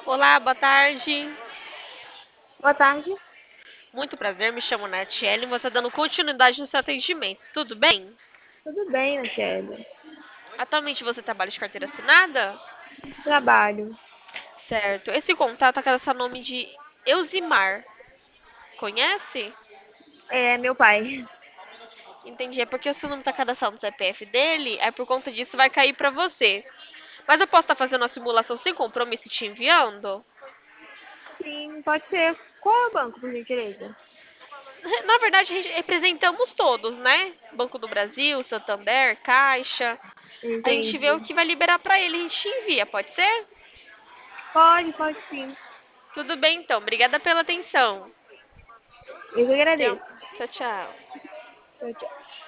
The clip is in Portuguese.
Olá, boa tarde. Boa tarde. Muito prazer, me chamo Natiele e você dando continuidade no seu atendimento. Tudo bem? Tudo bem, Natiele? Atualmente você trabalha de carteira assinada? Trabalho. Certo. Esse contato é nome de Eusimar. Conhece? É, meu pai. Entendi. É porque o seu nome está cadastrado no CPF dele, é por conta disso vai cair para você. Mas eu posso estar fazendo uma simulação sem compromisso e te enviando? Sim, pode ser. Qual é o banco, por gentileza? Na verdade, representamos todos, né? Banco do Brasil, Santander, Caixa. A gente vê o Entendi. que vai liberar para ele, a gente envia, pode ser? Pode sim. Tudo bem, então. Obrigada pela atenção. Eu que Tenha- agradeço. Tchau, tchau. Tchau, tchau.